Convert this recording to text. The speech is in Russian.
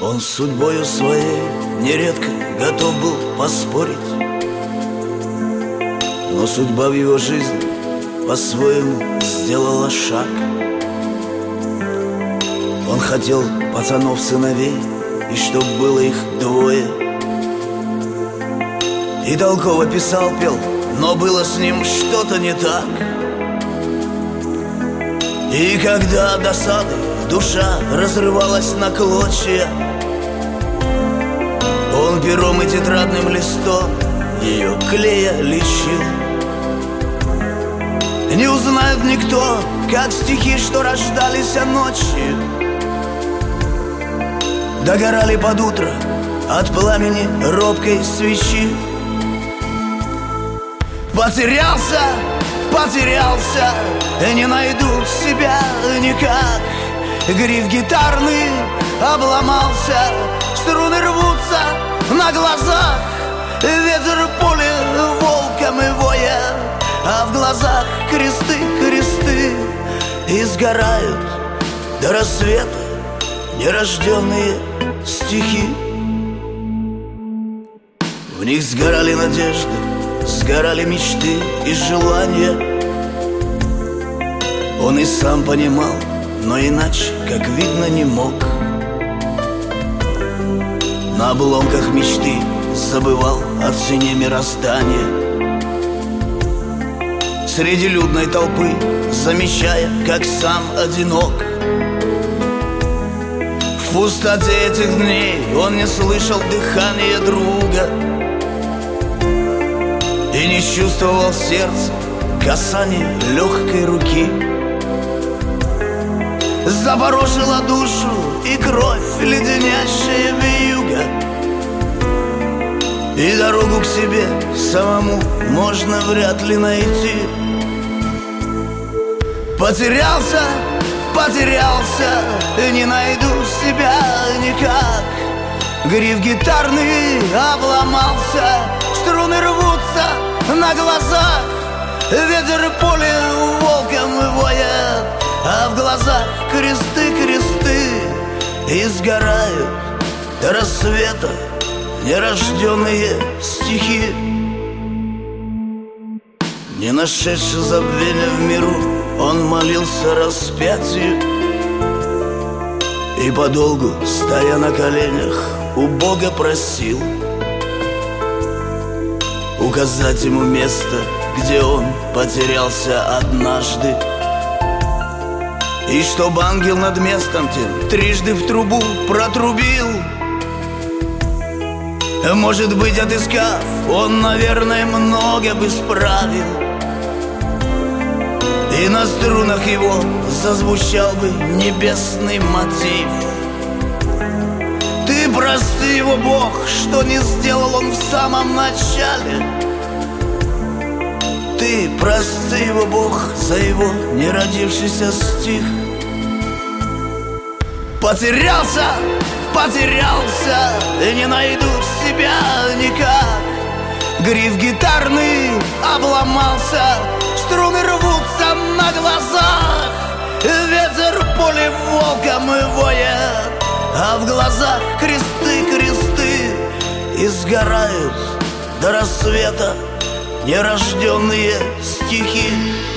Он с судьбою своей нередко готов был поспорить, но судьба в его жизни по-своему сделала шаг. Он хотел пацанов-сыновей, и чтоб было их двое, и толково писал, пел, но было с ним что-то не так. И когда от досады душа разрывалась на клочья, он пером и тетрадным листом ее клея лечил. Не узнает никто, как стихи, что рождались ночью, догорали под утро от пламени робкой свечи. Потерялся, потерялся, не найду себя никак. Гриф гитарный обломался, струны рвутся на глазах. Ветер в поле волком и воет, а в глазах кресты, кресты. И сгорают до рассвета нерожденные стихи. В них сгорали надежды, сгорали мечты и желания. Он и сам понимал, но иначе, как видно, не мог. На обломках мечты забывал о цене мироздания. Среди людной толпы, замечая, как сам одинок. В пустоте этих дней он не слышал дыхания друга и не чувствовал сердца касания легкой руки. Запорошила душу и кровь леденящая вьюга, и дорогу к себе самому можно вряд ли найти. Потерялся, потерялся, не найду себя никак. Гриф гитарный обломался, струны рвутся на глазах. Ветер в поле волком воет, а в глазах кресты, кресты. И сгорают до рассвета нерожденные стихи. Не нашедший забвения в миру, он молился распятию и подолгу, стоя на коленях, у Бога просил указать ему место, где он потерялся однажды, и чтоб ангел над местом тем трижды в трубу протрубил. Может быть, отыскав, он, наверное, много бы справил, и на струнах его зазвучал бы небесный мотив. Ты прости его, Бог, что не сделал он в самом начале. Ты прости его, Бог, за его неродившийся стих. Потерялся, потерялся, и не найду себя никак. Гриф гитарный обломался, струны рвутся на глазах. Ветер в поле волком и воет, а в глазах кресты, кресты. И сгорают до рассвета нерожденные стихи.